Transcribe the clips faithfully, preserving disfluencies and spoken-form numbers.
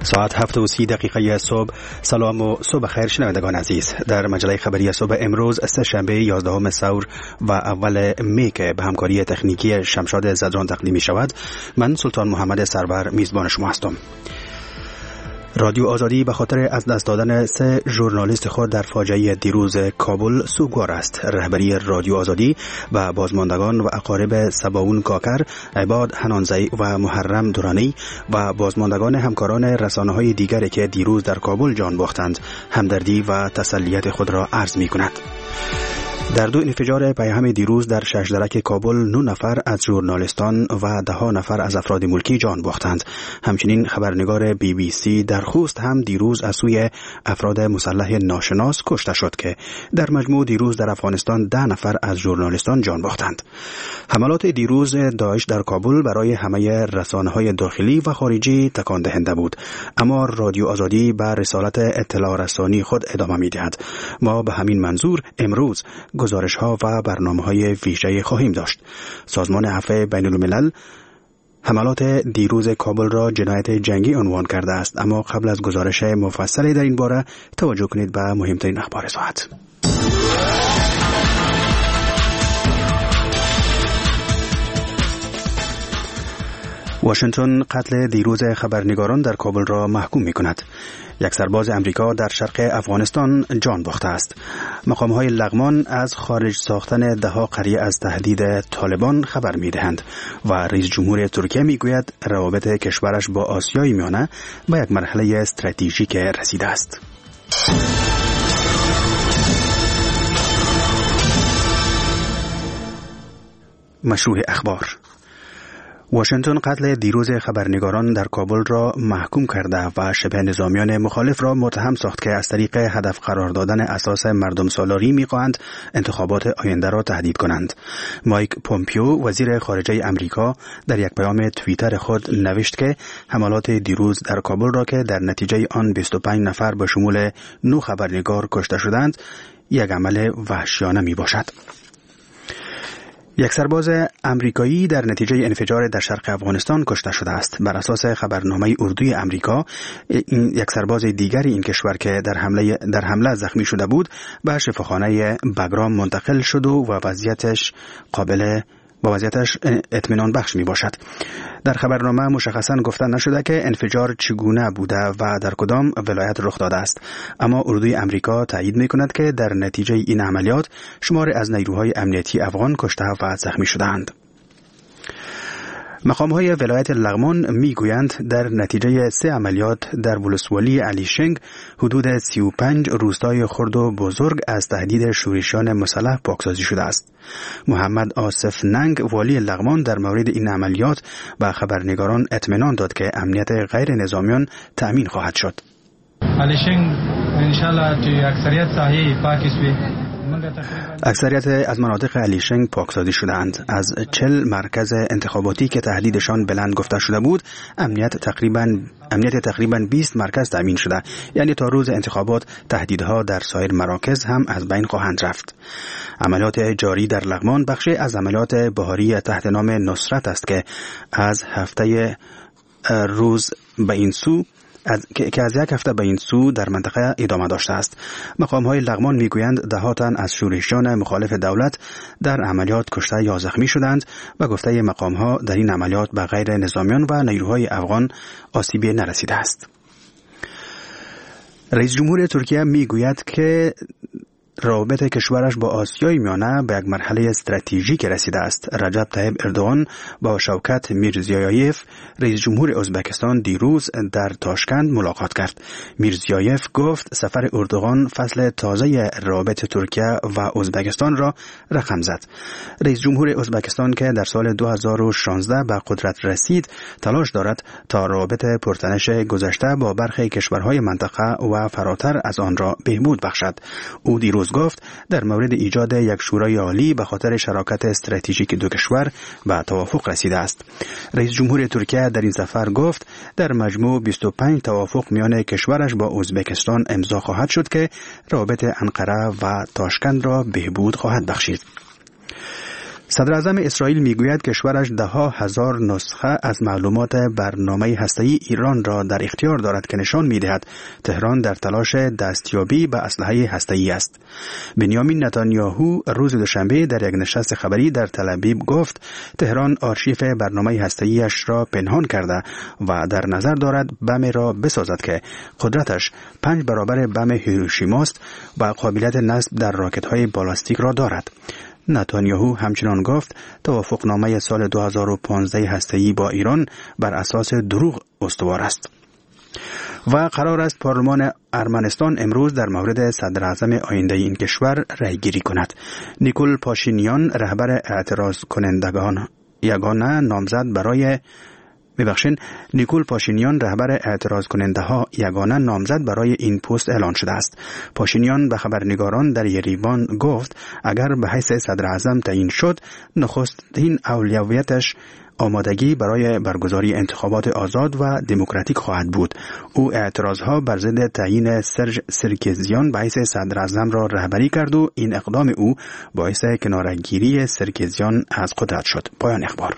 ساعت هفت و سی دقیقه صبح. سلام و صبح خیر شنوندگان عزیز. در مجله خبری صبح امروز سه شنبه یازدهم ثور و اول می که به همکاری تکنیکی شمشاد زدران تقدیم می شود، من سلطان محمد سرور میزبان شما هستم. رادیو آزادی به خاطر از دست دادن سه ژورنالیست خود در فاجعه دیروز کابل سوگوار است. رهبری رادیو آزادی و بازماندگان و اقارب سباون کاکر، عباد حنانزی و محرم دورانی و بازماندگان همکاران رسانه‌های دیگری که دیروز در کابل جان باختند، همدردی و تسلیت خود را عرض می‌کند. در دو انفجار پیهم دیروز در ششدرک کابل نه نفر از ژورنالیستان و ده نفر از افراد ملکی جان باختند. همچنین خبرنگار بی بی سی در خوست هم دیروز از سوی افراد مسلح ناشناس کشته شد که در مجموع دیروز در افغانستان ده نفر از ژورنالیستان جان باختند. حملات دیروز داعش در کابل برای همه رسانه‌های داخلی و خارجی تکان دهنده بود، اما رادیو آزادی به رسالت اطلاع رسانی خود ادامه می‌دهد. ما به همین منظور امروز گزارش ها و برنامه های ویژه خواهیم داشت. سازمان عفو بین الملل حملات دیروز کابل را جنایت جنگی عنوان کرده است، اما قبل از گزارش مفصلی در این باره توجه کنید به مهمترین اخبار ساعت. واشنگتن قتل دیروز خبرنگاران در کابل را محکوم می کند. یک سرباز امریکا در شرق افغانستان جان باخته است. مقام‌های لغمان از خارج ساختن دهها قریه از تهدید طالبان خبر می‌دهند و رئیس جمهور ترکیه می‌گوید روابط کشورش با آسیای میانه به یک مرحله استراتژیک رسیده است. مشروع اخبار. واشنگتن قتل دیروز خبرنگاران در کابل را محکوم کرده و شبه نظامیان مخالف را متهم ساخت که از طریق هدف قرار دادن اساس مردم سالاری می‌خواهند انتخابات آینده را تهدید کنند. مایک پومپیو وزیر خارجه امریکا در یک پیام توییتر خود نوشت که حملات دیروز در کابل را که در نتیجه آن بیست و پنج نفر به شمول نه خبرنگار کشته شدند، یک عمل وحشیانه میباشد. یک سرباز امریکایی در نتیجه انفجار در شرق افغانستان کشته شده است. بر اساس خبرنامه اردوی امریکا، این یک سرباز دیگری این کشور که در حمله در حمله زخمی شده بود به شفاخانه بگرام منتقل شد و وضعیتش قابل با وضعیتش اطمینان بخش می باشد. در خبرنامه مشخصاً گفته نشده که انفجار چگونه بوده و در کدام ولایت رخ داده است، اما اردوی امریکا تایید می کند که در نتیجه این عملیات شمار از نیروهای امنیتی افغان کشته و زخمی شدند. مقام‌های ولایت لغمان می‌گویند در نتیجه سه عملیات در ولسوالی علیشنگ حدود سی و پنج روستای خرد و بزرگ از تهدید شورشیان مسلح پاکسازی شده است. محمد آصف ننگ والی لغمان در مورد این عملیات به خبرنگاران اطمینان داد که امنیت غیر نظامیان تأمین خواهد شد. علیشنگ انشالله توی اکثریت ساحه پاکی شوی. اکثریت از مناطق علیشنگ پاکسازی شدند. از چهل مرکز انتخاباتی که تهدیدشان بلند گفته شده بود، امنیت تقریباً امنیت تقریباً بیست مرکز تامین شده. یعنی تا روز انتخابات تهدیدها در سایر مراکز هم از بین خواهند رفت. عملیات جاری در لغمان بخشی از عملیات بهاری تحت نام نصرت است که از هفته روز به این سو از که از یک هفته به این سو در منطقه ادامه داشته است. مقام‌های لغمان میگویند ده ها تن از شورشیان مخالف دولت در عملیات کشته یا زخمی شدند و گفته مقام‌ها در این عملیات به غیر نظامیان و نیروهای افغان آسیبی نرسیده است. رئیس جمهور ترکیه میگوید که روابط کشورش با آسیای میانه به یک مرحله استراتژیک رسیده است. رجب طیب اردوغان با شوکت میرزیایف رئیس جمهور ازبکستان دیروز در تاشکند ملاقات کرد. میرزیایف گفت سفر اردوغان فصل تازه روابط ترکیه و ازبکستان را رقم زد. رئیس جمهور ازبکستان که در سال دو هزار و شانزده به قدرت رسید تلاش دارد تا روابط پرتنش گذشته با برخی کشورهای منطقه و فراتر از آن را بهبود بخشد. او دیروز گفت در مورد ایجاد یک شورای عالی به خاطر شراکت استراتژیک دو کشور به توافق رسیده است. رئیس جمهور ترکیه در این سفر گفت در مجموع بیست و پنج توافق میان کشورش با ازبکستان امضا خواهد شد که روابط انقره و تاشکند را بهبود خواهد بخشید. صدر اعظم اسرائیل میگوید کشورش ده ها هزار نسخه از معلومات برنامه هسته‌ای ایران را در اختیار دارد که نشان می‌دهد تهران در تلاش دستیابی به اسلحه هسته‌ای است. بنیامین نتانیاهو روز دوشنبه در یک نشست خبری در تل‌آویو گفت تهران آرشیف برنامه هسته‌ایش را پنهان کرده و در نظر دارد بم را بسازد که قدرتش پنج برابر بم هیروشیما است و قابلیت نصب در راکت‌های بالاستیک را دارد. نتانیاهو همچنان گفت توافقنامه سال دو هزار و پانزده هسته‌ای با ایران بر اساس دروغ استوار است. و قرار است پارلمان ارمنستان امروز در مورد صدر اعظم آینده این کشور رأی گیری کند. نیکول پاشینیان رهبر اعتراض کنندگان یگانه نامزد برای میبخشین نیکول پاشینیان رهبر اعتراض کننده ها یگانه نامزد برای این پست اعلان شده است. پاشینیان به خبرنگاران در یریوان گفت اگر به حیث صدر اعظم تعیین شد نخستین اولویتش آمادگی برای برگزاری انتخابات آزاد و دموکراتیک خواهد بود. او اعتراضها بر ضد تعیین سرژ سرکزیان به حیث صدر اعظم را رهبری کرد و این اقدام او باعث کناره‌گیری سرکزیان از قدرت شد. پایان اخبار.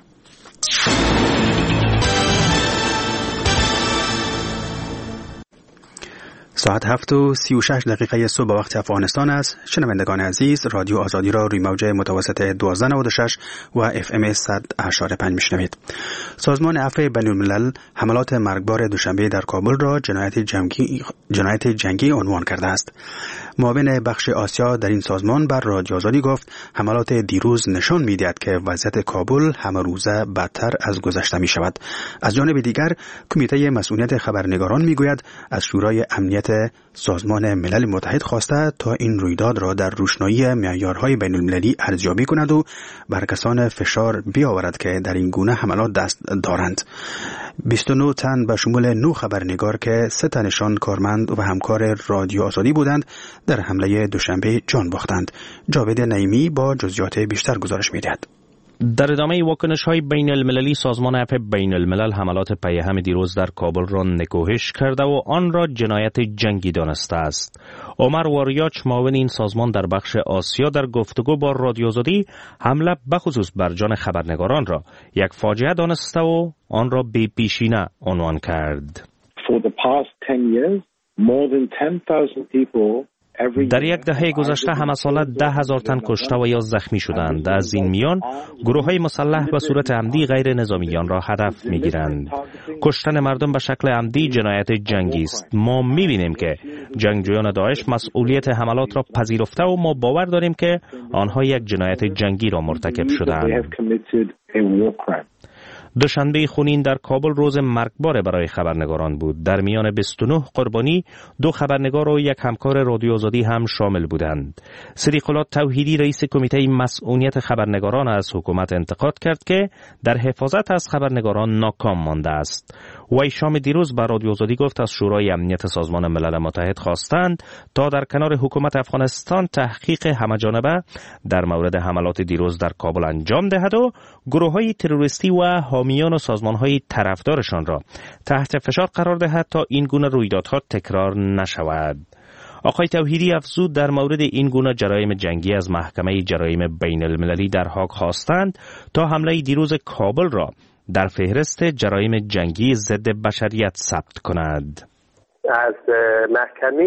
ساعت هفت و سی و شش دقیقه صبح وقت افغانستان است. شنوندگان عزیز، رادیو آزادی را روی موج متوسط دوازده نود و شش و اف ام صد و اشاره پنج میشنوید. سازمان عفو بین الملل حملات مرگبار دوشنبه در کابل را جنایت جنگی جنایت جنگی عنوان کرده است. معاون بخش آسیا در این سازمان بر رادیو آزادی گفت حملات دیروز نشان می‌دهد که وضعیت کابل همه روزه بدتر از گذشته می شود. از جانب دیگر کمیته مسئولیت خبرنگاران میگوید از شورای امنیت سازمان ملل متحد خواسته تا این رویداد را در روشنایی معیارهای بین المللی ارزیابی کند و بر کسان فشار بیاورد که در این گونه حملات دست دارند. بیست و نه تن به شمول نه خبرنگار که سه تنشان کارمند و همکار رادیو آزادی بودند در حمله دوشنبه جان باختند. جاوید نعیمی با جزئیات بیشتر گزارش می‌دهد. در ادامه واکنش‌های بین المللی سازمان عفو بین الملل حملات پیهم دیروز در کابل را نکوهش کرده و آن را جنایت جنگی دانسته است. عمر واریاچ معاون این سازمان در بخش آسیا در گفتگو با رادیو آزادی حمله بخصوص بر جان خبرنگاران را یک فاجعه دانسته و آن را بی پیشینه عنوان کرد. For the past ten years, more than ten thousand people در یک دهه گذشته همه ساله ده هزار تن کشته و یا زخمی شدند. از این میان گروه های مسلح به صورت عمدی غیر نظامیان را هدف می گیرند. کشتن مردم به شکل عمدی جنایت جنگی است. ما می بینیم که جنگجویان داعش مسئولیت حملات را پذیرفته و ما باور داریم که آنها یک جنایت جنگی را مرتکب شدند. دوشنبه خونین در کابل روز مرگبار برای خبرنگاران بود. در میان بیست و نه قربانی دو خبرنگار و یک همکار رادیو آزادی هم شامل بودند. صدیق الله توحیدی رئیس کمیته مسئولیت خبرنگاران از حکومت انتقاد کرد که در حفاظت از خبرنگاران ناکام مانده است. وی شام دیروز به رادیو آزادی گفت از شورای امنیت سازمان ملل متحد خواستند تا در کنار حکومت افغانستان تحقیق همه‌جانبه در مورد حملات دیروز در کابل انجام دهد و گروه‌های تروریستی و حامیان و سازمان‌های طرفدارشان را تحت فشار قرار دهد تا این گونه رویدادها تکرار نشود. آقای توحیدی افزود در مورد این گونه جرایم جنگی از محکمه جرایم بین المللی در هاگ خواستند تا حمله دیروز کابل را در فهرست جرایم جنگی ضد بشریت ثبت کند. از محکمه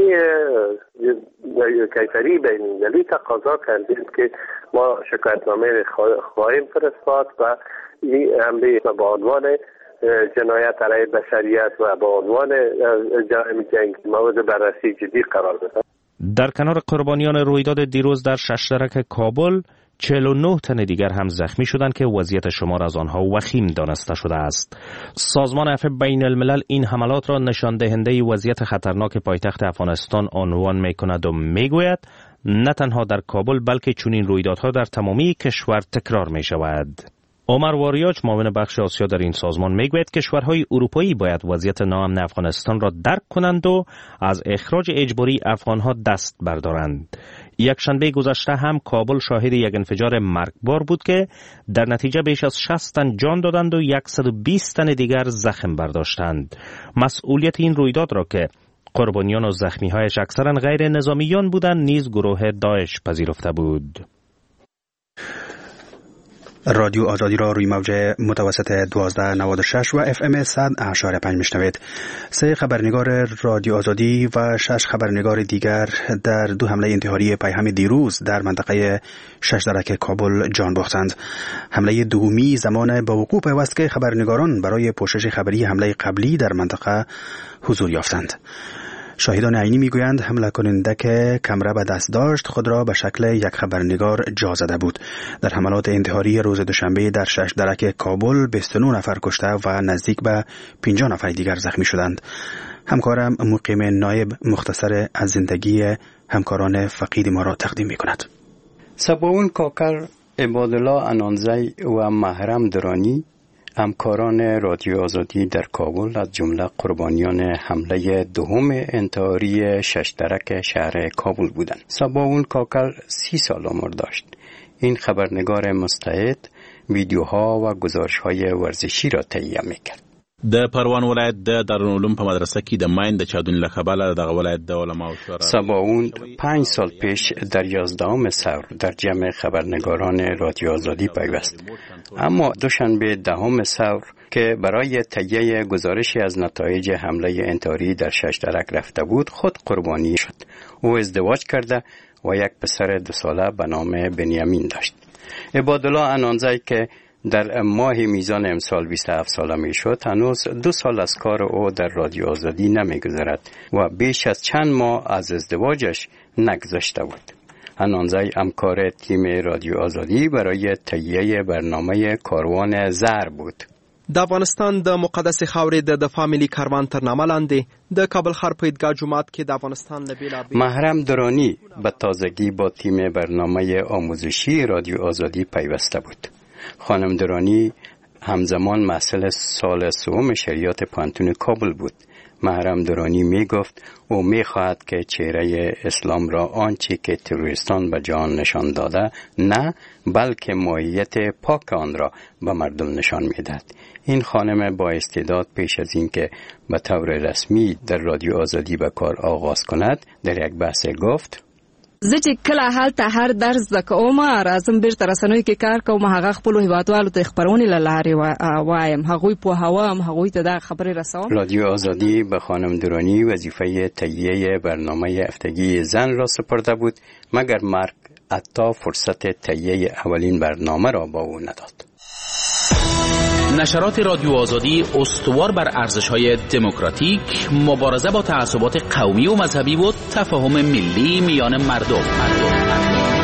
کیفری بین المللی تقاضا کردیم که ما شکایتنامه خواهیم فرستاد و این حمله به عنوان جنایت علیه بشریت و به عنوان جرایم جنگی مورد بررسی جدی قرار بدهد. در کنار قربانیان رویداد دیروز در ششترک کابل چهل و نه تن دیگر هم زخمی شدند که وضعیت شمار از آنها وخیم دانسته شده است. سازمان عفو بین الملل این حملات را نشان دهنده وضعیت خطرناک پایتخت افغانستان عنوان می‌کند و می‌گوید نه تنها در کابل بلکه چنین رویدادها در تمامی کشور تکرار می‌شود. عمر واریاچ معاون بخش آسیا در این سازمان میگوید کشورهای اروپایی باید وضعیت ناامن افغانستان را درک کنند و از اخراج اجباری افغانها دست بردارند. یک شنبه گذشته هم کابل شاهد یک انفجار مرگبار بود که در نتیجه بیش از شصت تن جان دادند و صد و بیست تن دیگر زخم برداشتند. مسئولیت این رویداد را که قربانیان و زخمی‌هایش اکثرا غیر نظامیان بودند نیز گروه داعش پذیرفته بود. رادیو آزادی را روی موج متوسط دوازده نود و شش و اف ام صد اشاره پنج میشنوید. سه خبرنگار رادیو آزادی و شش خبرنگار دیگر در دو حمله انتحاری پیهم دیروز در منطقه شش درک کابل جان باختند. حمله دومی زمان با وقوع پیوست که خبرنگاران برای پوشش خبری حمله قبلی در منطقه حضور یافتند. شاهدان عینی میگویند حمله کننده که کمره به دست داشت خود را به شکل یک خبرنگار جا زده بود. در حملات انتحاری روز دوشنبه در شش درک کابل بیست و نه نفر کشته و نزدیک به پنجاه نفر دیگر زخمی شدند. همکارم مقیم نایب مختصر از زندگی همکاران فقید ما را تقدیم میکند. سباون کاکر، عبادالله انانزی و محرم درانی همکاران رادیو آزادی در کابل از جمله قربانیان حمله دوم انتحاری شش درک شهر کابل بودند. سباون کاکل سی سال عمر داشت. این خبرنگار مستعد ویدیوها و گزارش‌های ورزشی را تهیه می‌کرد. د پروان ولایت د دارالعلوم په مدرسه کې د ماین د چادون له کبله د ولایت د علماو شورا سباون پنج سال پیش در یازدهم ثور در جمع خبرنگاران رادیو آزادی پیوست، اما دوشنبه دهم ثور که برای تهیه گزارشی از نتایج حمله انتحاری در شش درک رفته بود خود قربانی شد. او ازدواج کرده و یک پسر دو ساله به نام بنیامین داشت. عبادالله انانزی که در ماه میزان امسال بیست و هفت ساله می شد هنوز دو سال از کار او در رادیو آزادی نمی گذرد و بیش از چند ماه از ازدواجش نگذشته بود. انانزی همکار تیم رادیو آزادی برای تهیه برنامه کاروان زر بود. د افغانستان د مقدس خاورې د دفاع ملي کاروان تر نامه لاندې د کابل ښار په عیدګاه جومات کې د افغانستان له بېلابېلو محرم درانی به تازگی با تیم برنامه آموزشی رادیو آزادی پیوسته بود. خانم درانی همزمان محصل سال سوم شریعت پانتون کابل بود. محرم درانی می گفت او می خواهد که چهره اسلام را آنچه که تروریستان به جهان نشان داده نه، بلکه ماهیت پاک آن را به مردم نشان می دهد. این خانم با استعداد پیش از اینکه به طور رسمی در رادیو آزادی به کار آغاز کند در یک بحث گفت: زه چې کله هلته هر درس زده کوم راځم بیرته رسنیو کې کار کوم، هغه خپلو هیوادوالو ته خبرونې له لارې وایم، هغوی پوهوم، هغوی ته دا خبرې رسوم. رادیو آزادی به خانم درانی وظیفه تهیه برنامه هفتگی زن را سپرده بود، مگر مرگ حتی فرصت تهیه اولین برنامه را با او نداد. نشرات رادیو آزادی استوار بر ارزش‌های دموکراتیک، مبارزه با تعصبات قومی و مذهبی و تفاهم ملی میان مردم. مردم.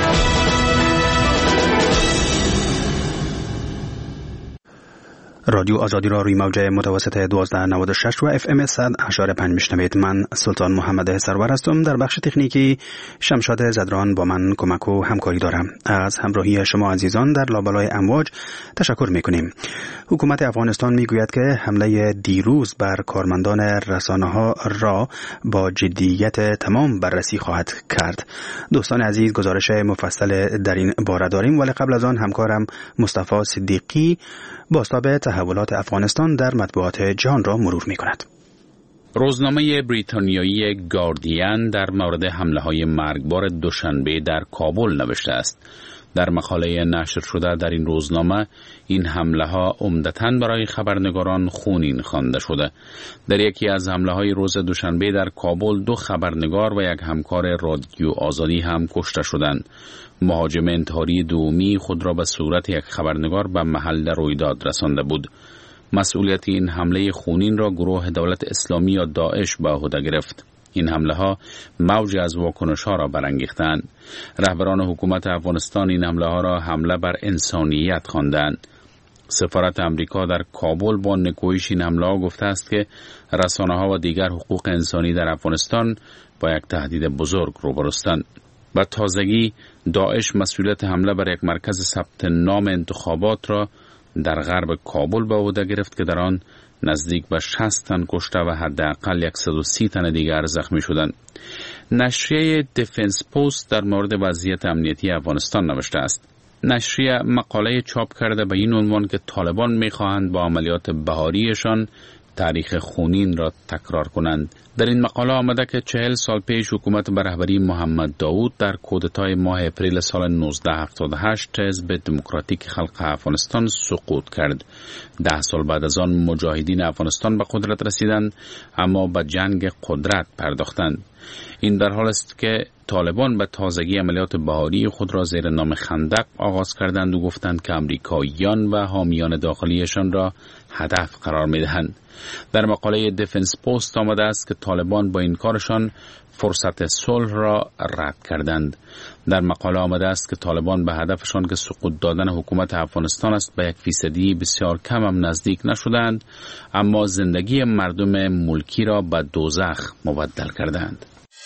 رادیو آزادی را روی موج متوسط دوازده نود و شش و اف ام صد اشاره پنج میشنوید. من سلطان محمد سرور هستم. در بخش تکنیکی شمشاد زدران با من کمک و همکاری دارم. از همراهی شما عزیزان در لابلای امواج تشکر میکنیم. حکومت افغانستان میگوید که حمله دیروز بر کارمندان رسانه‌ها را با جدیت تمام بررسی خواهد کرد. دوستان عزیز، گزارش مفصل در این باره داریم، ولی قبل از آن همکارم مصطفی صدیقی بازتاب تحولات افغانستان در مطبوعات جهان را مرور می کند. روزنامه بریتانیایی گاردین در مورد حمله‌های مرگبار دوشنبه در کابل نوشته است. در مقاله نشر شده در این روزنامه این حمله‌ها عمدتاً برای خبرنگاران خونین خوانده شده. در یکی از حمله‌های روز دوشنبه در کابل دو خبرنگار و یک همکار رادیو آزادی هم کشته شدند. مهاجم انتحاری دومی خود را به صورت یک خبرنگار به محل رویداد رسانده بود. مسئولیت این حمله خونین را گروه دولت اسلامی یا داعش به عهده گرفت. این حمله ها موج از واکنش ها را برانگیختند. رهبران حکومت افغانستان این حمله ها را حمله بر انسانیت خواندند. سفارت امریکا در کابل با نکوهش این حمله ها گفته است که رسانه ها و دیگر حقوق انسانی در افغانستان با یک تهدید بزرگ روبروستند. و تازگی داعش مسئولیت حمله بر یک مرکز ثبت نام انتخابات را در غرب کابل به عهده گرفت که در آن نزدیک به شصت تن کشته و حداقل صد و سی تن دیگر زخمی شدند. نشریه دیفنس پست در مورد وضعیت امنیتی افغانستان نوشته است. نشریه مقاله چاپ کرده به این عنوان که طالبان می‌خواهند با عملیات بهاریشان تاریخ خونین را تکرار کنند. در این مقاله آمده که چهل سال پیش حکومت به رهبری محمد داود در کودتای ماه اپریل سال نوزده هفتاد و هشت حزب دموکراتیک خلق افغانستان سقوط کرد. ده سال بعد از آن مجاهدین افغانستان به قدرت رسیدند، اما به جنگ قدرت پرداختند. این در حال است که طالبان به تازگی عملیات بهاری خود را زیر نام خندق آغاز کردند و گفتند که امریکاییان و حامیان داخلیشان را هدف قرار می‌دهند. در مقاله دیفنس پست آمده است که طالبان با این کارشان فرصت صلح را رد کردند. در مقاله آمده است که طالبان به هدفشان که سقوط دادن حکومت افغانستان است به یک فیصدی بسیار کم هم نزدیک نشدند، اما زندگی مردم ملکی را به دوزخ مبدل کردند.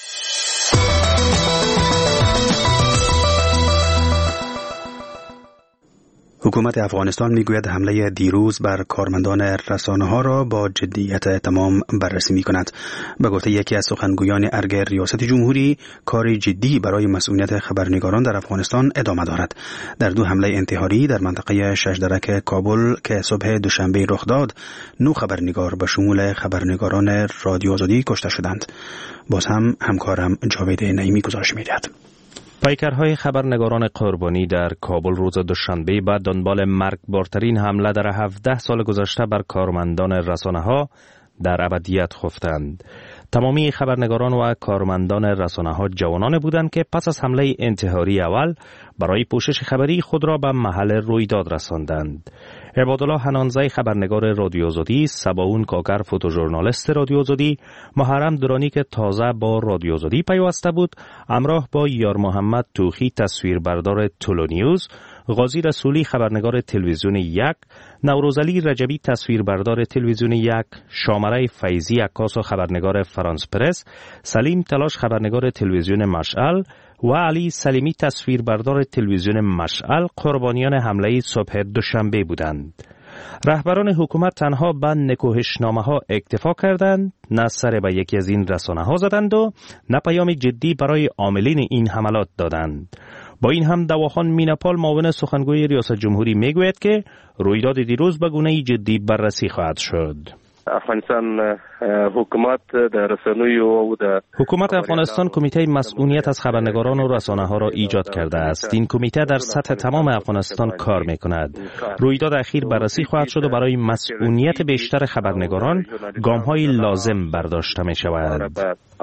حکومت افغانستان میگوید حمله دیروز بر کارمندان رسانه‌ها را با جدیت تمام بررسی می‌کند. به گفته یکی از سخنگویان ارگ ریاست جمهوری، کار جدی برای مسئولیت خبرنگاران در افغانستان ادامه دارد. در دو حمله انتحاری در منطقه ششدرک کابل که صبح دوشنبه رخ داد، نه خبرنگار به شمول خبرنگاران رادیو آزادی کشته شدند. باز هم همکارم جاوید نعیمی گزارش می‌دهد. پیکرهای خبرنگاران قربانی در کابل روز دوشنبه بعد دنبال مرگبارترین حمله در هفده سال گذشته بر کارمندان رسانه‌ها در ابدیت خفتند. تمامی خبرنگاران و کارمندان رسانه‌ها جوانان بودند که پس از حمله انتحاری اول برای پوشش خبری خود را به محل رویداد رساندند. عبادالله حنانزی خبرنگار رادیو آزادی، سباون کاکر فوتوژورنالیست رادیو آزادی، محرم درانی که تازه با رادیو آزادی پیوسته بود، همراه با یار محمد توخی تصویربردار تولو نیوز، غازی رسولی خبرنگار تلویزیون یک، نوروزعلی رجبی تصویربردار تلویزیون یک، شامره فیضی عکاس و خبرنگار فرانس پرس، سلیم تلاش خبرنگار تلویزیون مشعل و علی سلیمی تصویربردار تلویزیون مشعل قربانیان حمله صبح دوشنبه بودند. رهبران حکومت تنها به نکوهشنامه ها اکتفا کردند، نه سر به یکی از این رسانه ها زدند و نه پیام جدی برای عاملین این حملات دادند. با این هم دواخان میناپال معاون سخنگوی ریاست جمهوری میگوید که رویداد دیروز به گونه جدی بررسی خواهد شد. افغانستان حکومت در رسانه‌ای و در حکومت افغانستان کمیته مسئولیت از خبرنگاران و رسانه‌ها را ایجاد کرده است. این کمیته در سطح تمام افغانستان کار می‌کند. رویداد اخیر بررسی خواهد شد و برای مسئولیت بیشتر خبرنگاران گام‌های لازم برداشته می‌شود.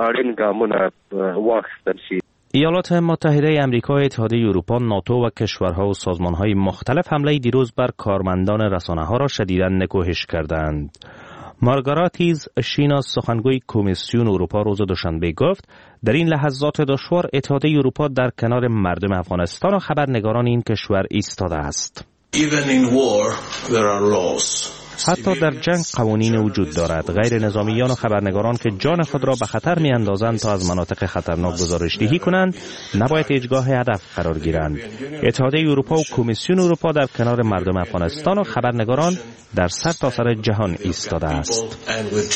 ایالات متحده آمریکا، اتحادیه اروپا، ناتو و کشورها و سازمان‌های مختلف حمله دیروز بر کارمندان رسانه‌ها را شدیداً نکوهش کردند. مارگاراتیز شینا سخنگوی کمیسیون اروپا روز دوشنبه گفت در این لحظات دشوار اتحادیه اروپا در کنار مردم افغانستان و خبرنگاران این کشور ایستاده است. حتی در جنگ قوانین وجود دارد. غیر نظامیان و خبرنگاران که جان خود را به خطر می اندازند تا از مناطق خطرناک گزارشدهی کنند نباید هیچگاه هدف قرار گیرند. اتحادیه اروپا و کمیسیون اروپا در کنار مردم افغانستان و خبرنگاران در سرتاسر جهان ایستاده است.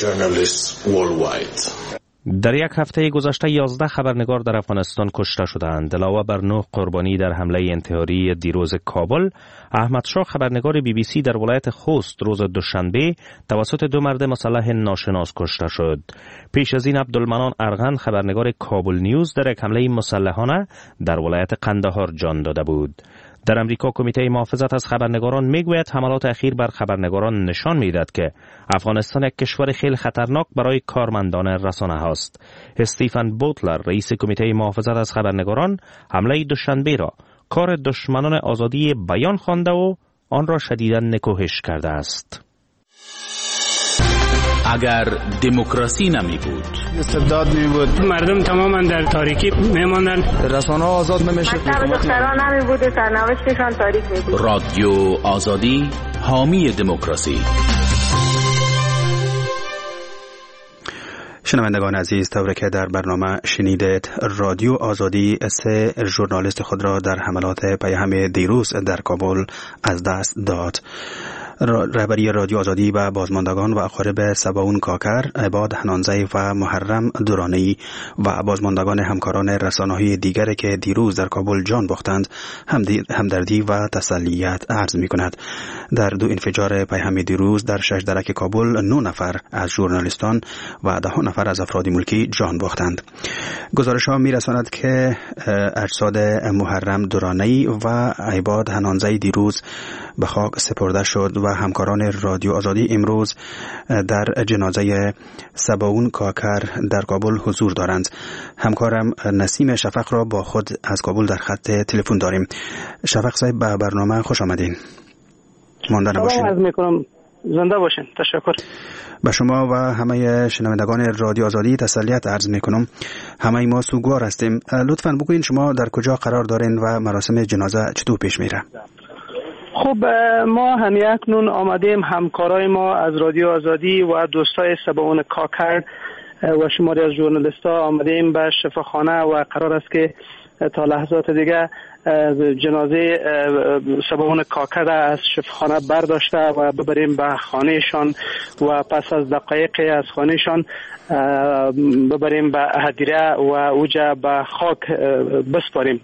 در یک هفته گذشته یازده خبرنگار در افغانستان کشته شدند. علاوه بر نه قربانی در حمله انتحاری دیروز کابل، احمد شاه خبرنگار بی بی سی در ولایت خوست روز دوشنبه توسط دو مرد مسلح ناشناس کشته شد. پیش از این عبدالمنان ارغن خبرنگار کابل نیوز در یک حمله مسلحانه در ولایت قندهار جان داده بود. در امریکا کمیته محافظت از خبرنگاران میگوید حملات اخیر بر خبرنگاران نشان میدهد که افغانستان یک کشور خیلی خطرناک برای کارمندان رسانه هاست. استیفن بوتلر رئیس کمیته محافظت از خبرنگاران حمله دوشنبه را کار دشمنان آزادی بیان خوانده و آن را شدیداً نکوهش کرده است. اگر دموکراسی نمی بود، استبداد می بود، مردم تماما در تاریکی میماندن، رسانه ها آزاد نمیشه، دختران نمی بود، سرنوشتشان تاریک می بود. رادیو آزادی حامی دموکراسی. شنوندگان عزیز، طوری که در برنامه شنیدید، رادیو آزادی سه ژورنالیست خود را در حملات پیهم دیروز در کابل از دست داد. رهبری رادیو آزادی و بازماندگان و اقارب سباون کاکر، عباد حنانزی و محرم دورانی و بازماندگان همکاران رسانه‌های دیگر که دیروز در کابل جان باختند همدردی و تسلیت عرض می‌کند. در دو انفجار پیهم دیروز در شش درک کابل نه نفر از ژورنالیستان و ده نفر از افراد ملکی جان باختند. گزارش‌ها می‌رساند که اجساد محرم دورانی و عباد حنانزی دیروز به خاک سپرده شد و همکاران رادیو آزادی امروز در جنازه سباون کاکر در کابل حضور دارند. همکارم نسیم شفق را با خود از کابل در خط تلفن داریم. شفق صاحب، به برنامه خوش آمدین. مانده نباشین. عرض میکنم زنده باشین. تشکر. به شما و همه شنوندگان رادیو آزادی تسلیت عرض میکنم. همه ما سوگوار هستیم. لطفاً بگوین شما در کجا قرار دارین و مراسم جنازه چطور پیش میره؟ خب ما همی اکنون آمدیم همکارای ما از رادیو آزادی و دوستای سباون کاکر و شماری از ژورنالیست‌ها آمدیم به شفاخانه و قرار است که تا لحظات دیگه جنازه سباون کاکر از شفاخانه برداشته و ببریم به خانهشان و پس از دقایقی از خانهشان ببریم به هدیره و اوجا به خاک بسپاریم.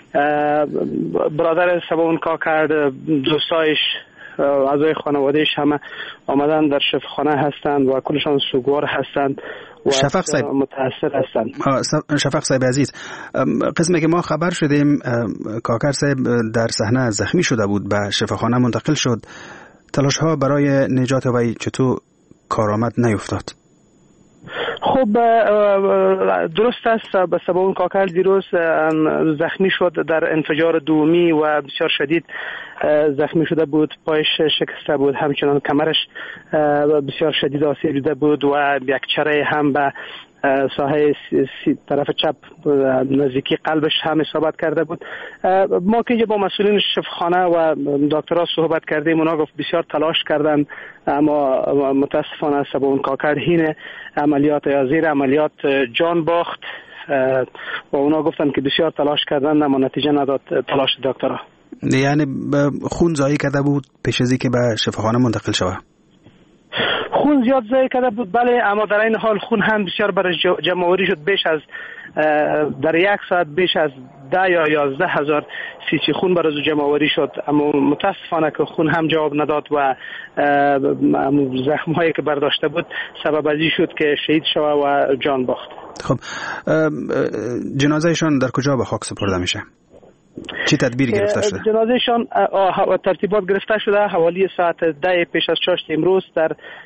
برادر سباون کاکر، دوستایش، اعضای خانوادهش همه آمدن در شفاخانه هستند و کلشان سوگوار هستند و شفق صاحب متاثر هستند. شفق صاحب عزیز، قسمی که ما خبر شدیم کاکر صاحب در صحنه زخمی شده بود، به شفاخانه منتقل شد. تلاش ها برای نجات وی چطور کارآمد نیفتاد؟ خب درست است، به سباون کاکر دیروز زخمی شد در انفجار دومی و بسیار شدید زخمی شده بود، پایش شکسته بود، همچنان کمرش بسیار شدید آسیب دیده بود و یک چره هم به ساحه طرف چپ نزدیکی قلبش هم اصابت کرده بود. ما که با مسئولین شفاخانه و دکترها صحبت کردیم، اونا گفت بسیار تلاش کردن، اما متاسفانه سباون کاکر هین عملیات یا زیر عملیات جان باخت و اونا گفتن که بسیار تلاش کردن اما نتیجه نداد تلاش دکترها. یعنی خون ضایع کرده بود پیش از اینکه به شفاخانه منتقل شود؟ خون زیاد ضایع کرده بود بله، اما در این حال خون هم بسیار برای جمع آوری شد. بیش از در یک ساعت بیش از ده یا یازده هزار سیسی خون برای جمع آوری شد، اما متاسفانه که خون هم جواب نداد و زخم هایی که برداشته بود سبب ازی شد که شهید شود و جان باخت. خب جنازهشان در کجا به خاک سپرده میشه؟ چی تدبیری گرفته شده؟ جنازهشان ترتیبات گرفته شده. حوالی ساعت ده پیش از چاشت امروز در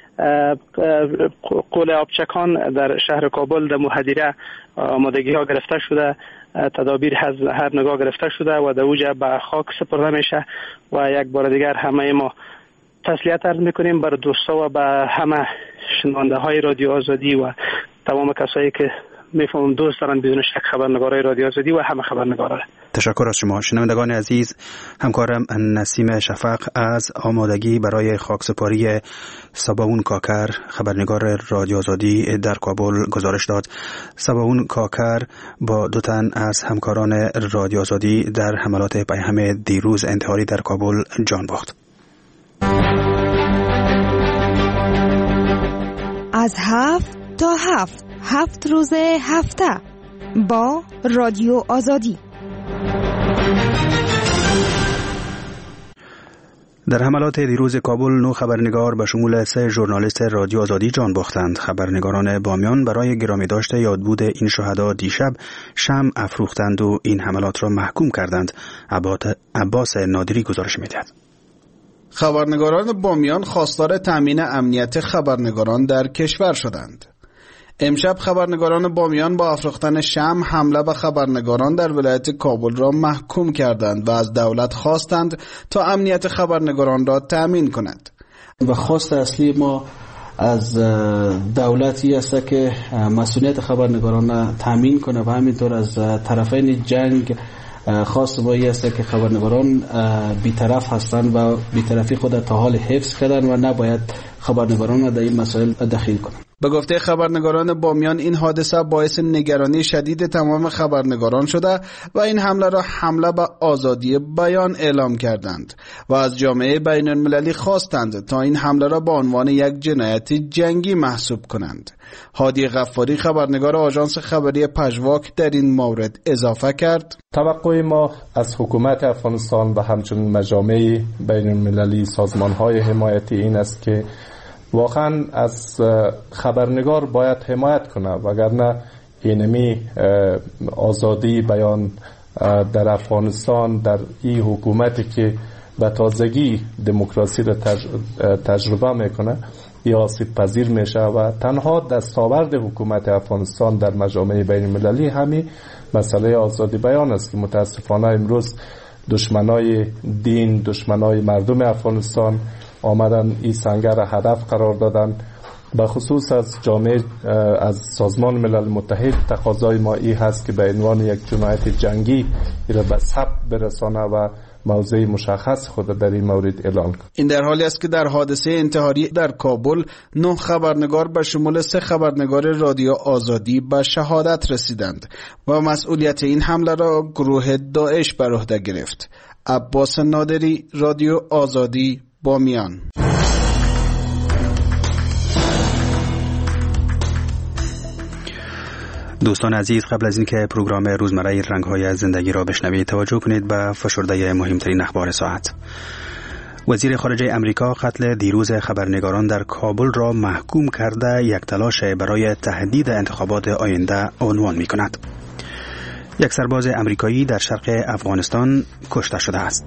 قول آبچکان در شهر کابل در هدیره آمادگی ها گرفته شده، تدابیر از هر نگاه گرفته شده و در اوجا به خاک سپرده میشه و یک بار دیگر همه ما تسلیت عرض میکنیم بر دوستا و به همه شنونده های رادیو آزادی و تمام کسایی که میفهمم دوست دارن بدون شک خبرنگارای رادیو آزادی و همه خبرنگارا. تشکر از شما. شنوندگان عزیز، همکارم نسیم شفق از آمادگی برای خاکسپاری سباون کاکر، خبرنگار رادیو آزادی در کابل گزارش داد. سباون کاکر با دو تن از همکاران رادیو آزادی در حملات پیهم دیروز انتحاری در کابل جان باخت. از هفت تا هفت هفت روز هفته با رادیو آزادی. در حملات دیروز کابل نو خبرنگار به شمول سه ژورنالیست رادیو آزادی جان باختند. خبرنگاران بامیان برای گرامی داشته یادبود این شهدا دیشب شمع افروختند و این حملات را محکوم کردند. عباس نادری گزارش می‌دهد. خبرنگاران بامیان خواستار تامین امنیت خبرنگاران در کشور شدند. امشب خبرنگاران بامیان با افروختن شمع حمله به خبرنگاران در ولایت کابل را محکوم کردند و از دولت خواستند تا امنیت خبرنگاران را تأمین کند. و خواست اصلی ما از دولتی است که مسئولیت خبرنگاران را تأمین کنه و همینطور از طرفین جنگ خواست ما این است که خبرنگاران بی‌طرف هستند و بی‌طرفی خود تا حال حفظ کردن و نباید خبرنگاران را در این مسائل دخیل کنند. به گفته خبرنگاران بامیان این حادثه باعث نگرانی شدید تمام خبرنگاران شده و این حمله را حمله به آزادی بیان اعلام کردند و از جامعه بین المللی خواستند تا این حمله را به عنوان یک جنایت جنگی محسوب کنند. هادی غفاری خبرنگار آژانس خبری پژواک در این مورد اضافه کرد: توقع ما از حکومت افغانستان و همچنین مجامع بین المللی، سازمان‌های حمایتی این است که واقعا از خبرنگار باید حمایت کنه، وگرنه اینمی آزادی بیان در افغانستان، در این حکومتی که به تازگی دموکراسی را تجربه میکنه، یا آسیب پذیر میشه و تنها دستاورد حکومت افغانستان در مجامع بین المللی همین مسئله آزادی بیان است که متاسفانه امروز دشمنای دین، دشمنای مردم افغانستان آمدن این سنگر را هدف قرار دادن. به خصوص از جامعه، از سازمان ملل متحد تقاضای ما این هست که به عنوان یک جنایت جنگی را به ثبت برسانه و موضع مشخص خود در این مورد اعلان کنه. این در حالی است که در حادثه انتحاری در کابل نه خبرنگار به شمول سه خبرنگار رادیو آزادی به شهادت رسیدند و مسئولیت این حمله را گروه داعش بر عهده گرفت. عباس نادری، رادیو آزادی، بامیان. دوستان عزیز، قبل از اینکه پروگرام روزمره رنگ‌های زندگی را بشنوید، توجه کنید به فشرده مهمترین اخبار ساعت. وزیر خارجه امریکا قتل دیروز خبرنگاران در کابل را محکوم کرده یک تلاش برای تهدید انتخابات آینده عنوان می‌کند. یک سرباز امریکایی در شرق افغانستان کشته شده است.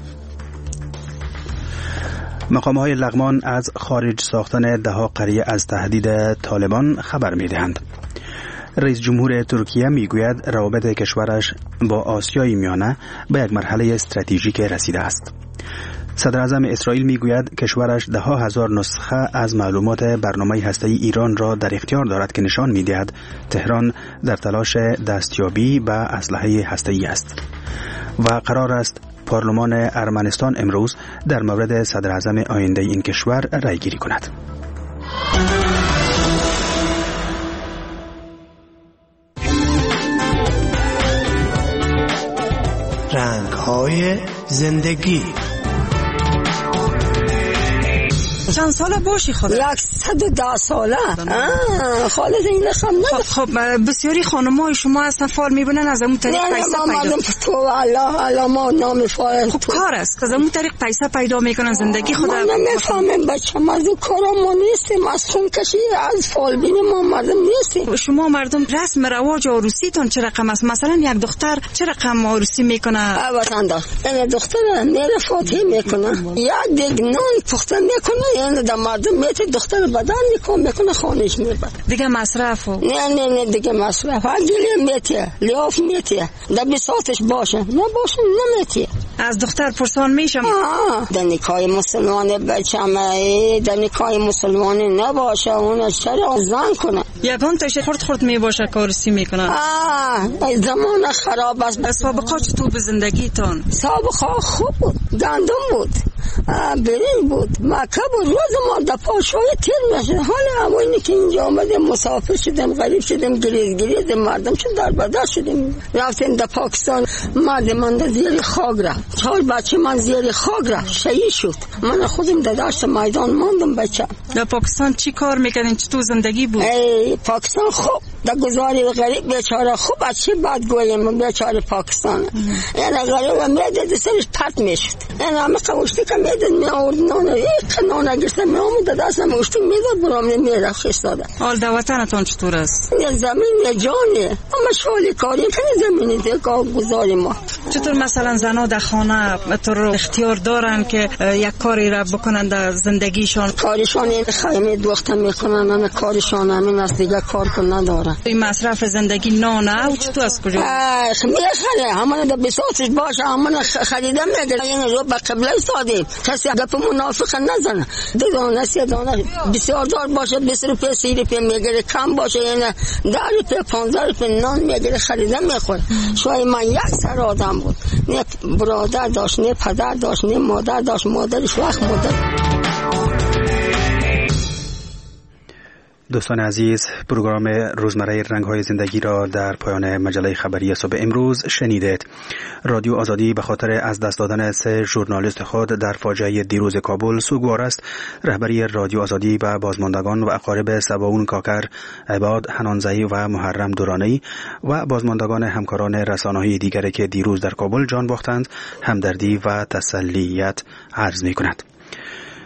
مقام‌های لغمان از خارج ساختن ده‌ها قریه از تهدید طالبان خبر می‌دهند. رئیس جمهور ترکیه میگوید روابط کشورش با آسیای میانه به یک مرحله استراتژیک رسیده است. صدر اعظم اسرائیل میگوید کشورش ده ها هزار نسخه از معلومات برنامه هسته‌ای ایران را در اختیار دارد که نشان میدهد تهران در تلاش دستیابی به اسلحه هسته‌ای است و قرار است پارلمان ارمنستان امروز در مورد صدر اعظم آینده این کشور رای گیری کند. رنگ‌های زندگی. چند ساله باشی خدا؟ یک صد و ده ساله. خالد این رقم نه. خب بسیاری خانم‌های شما اصلا فال می‌بینن از اون طریق پیسه پیدا. تو الله الله ما نام فال. خب کار است. از اون طریق پیسه پیدا میکنن زندگی خدا. من نمیفهمم بچه‌م از کارا ما نیستیم، از خون کشی از فال بینی ما مردم نیستیم. شما مردم رسم رواج عروسیتون چه رقم است؟ مثلا یک دختر چه رقم عروسی میکنه؟ وطندار این دختر میره فاتحه میکنه، یک دیگ نان پخته میکنه، یعنی در مردم میته دختر بدن میکنه میکنه خانش میبره. دیگه مصرف و نه نه نه دیگه مصرف هرگیلی میته لیاف میته در بساطش باشه نه باشه نمیته. از دختر پرسان میشم در نکاح مسلمان بچم در نکاح مسلمان نباشه اون چرا زن کنه یگان تشه خورد خورد میباشه کارسی میکنه. آه زمان خراب است. بس سابقه چطور به زندگیتون؟ سابقه خوب بود، گندم بود، برنج بود، مکه بود، روز ما در پاشوی تیر نشد. حالا همونی که اینجا آمده مسافر شدیم، غریب شدیم، گریز گریز مردم چون در بدر شدیم. رفتیم در پاکستان، مرد من در زیر خاک رفت، چهار بچه من زیر خاک رفت، شهید شد. من خودم در دشت میدان ماندم بچه. در پاکستان چی کار میکنین؟ چطور زندگی بود؟ ای پاکستان خوب، در گزاری غریب بیچاره خوب، از چی بد گویم بیچاره پاکستان. یعنی غریب میدید سرش پرت میشد. یعنی همه قوشتی که میدید میآورد نان، یک نان اگرسته میآمد دست نمیشتی میداد برام نمیره خستاده. حال در وطنتون چطور است؟ یه زمین یه جانه، اما شغلی کاری کنی زمینی دیگه گزاری ما. چطور مثلا زنها در خانه تو رو اختیار دارن که یک کاری را بکنن در زندگیشان؟ کارشان این خیمه دوخته میکنن، من کارشان همین است دیگه کار کن ندارن. این مصرف زندگی نانه و چطور از کجا؟ میخره همون در بساطش باشه، همون خریده میگه. این رو به قبله سادیم کسی گپ منافق نزنه. دو دانه سه دانه بسیار دار باشه بیست روپیه سی روپیه میگیره، کم باشه یعنی ده روپیه پانزده روپیه نان میگیره خریده میخوره. شاید من یک سر آدم بود، نه برادر داشت، نه پدر داشت، نه مادر داشت، مادرش وقت مادر. دوستان عزیز، پروگرام روزمره رنگ‌های زندگی را در پایان مجله خبری صبح امروز شنیدید. رادیو آزادی به خاطر از دست دادن سه ژورنالیست خود در فاجعه دیروز کابل سوگوار است. رهبری رادیو آزادی به بازماندگان و اقارب سباون کاکر، عباد حنانزئی و محرم دورانی و بازماندگان همکاران رسانه‌های دیگری که دیروز در کابل جان باختند همدردی و تسلیت عرض می‌کند.